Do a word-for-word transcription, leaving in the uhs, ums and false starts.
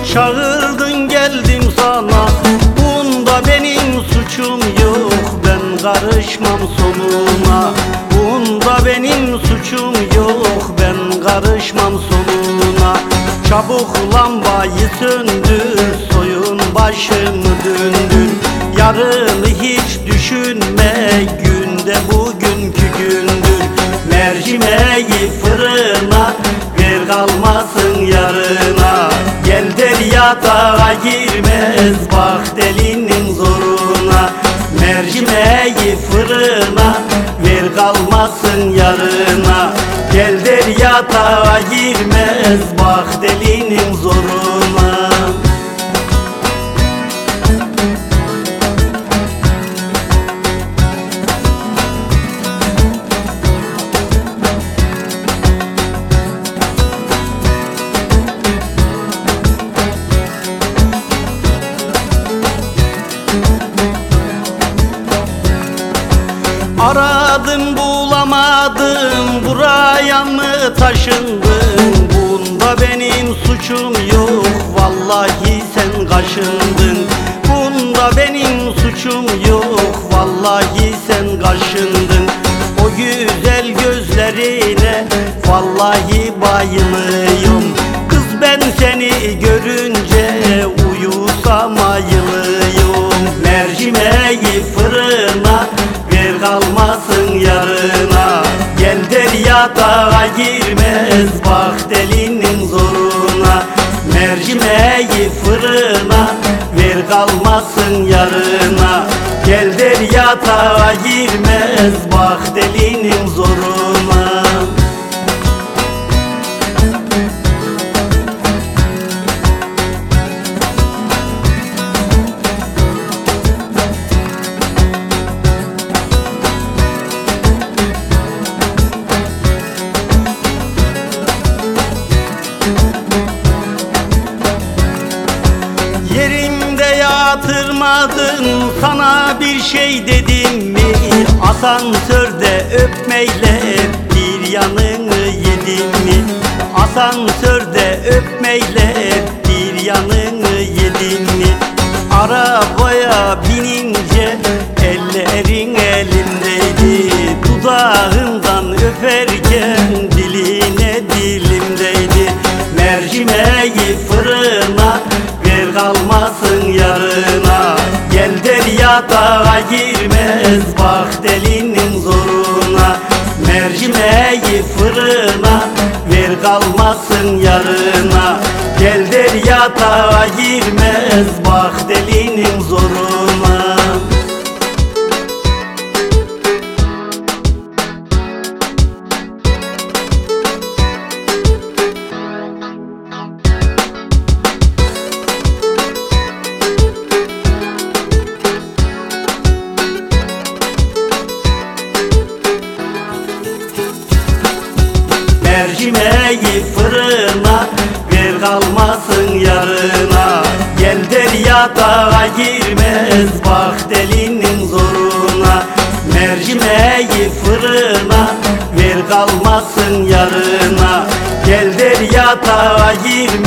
Çağırdın geldim sana, bunda benim suçum yok. Ben karışmam sonuna, bunda benim suçum yok. Ben karışmam sonuna. Çabuk lambayı söndür, soyun başımı döndür. Yarını hiç düşünme, günde bugünkü gündür. Mercimeği fırına ver, kalmasın yarına. Gel deryada girmez, bak delinin zoruna. Mercimeği fırına ver, kalmasın yarına. Gel deryada girmez, bak delinin zoruna. Aradım bulamadım, buraya mı taşındın? Bunda benim suçum yok, vallahi sen kaşındın. Bunda benim suçum yok, vallahi sen kaşındın. O güzel gözlerine vallahi bayılıyorum. Kız ben seni görünce uyusam ayılıyorum. Mercimeği fırına ver, kalmasın yarına. Gel deryada girmez, bak delinin zoruna. Mercimeği fırına ver, kalmasın yarına. Gel deryada girmez, bak delinin zoruna. Yerimde yatırmadın, sana bir şey dedim mi? Asansörde öpmeyle bir yanını yedim mi? Asansörde öpmeyle bir yanını yedim mi? Arabaya binince ellerin elimdeydi. Dudağından öperken diline dilimdeydi. Mercimeği fırına ver, kalmasın yarına. Gel deryada girmez, bak delinin zoruna. Mercimeği fırına ver, kalmasın yarına. Gel deryada girmez, bak delinin zoruna. Mercimeği fırına ver, kalmasın yarına. Gel deryada girmez, bak delinin zoruna. Mercimeği fırına ver, kalmasın yarına. Gel deryada girmez,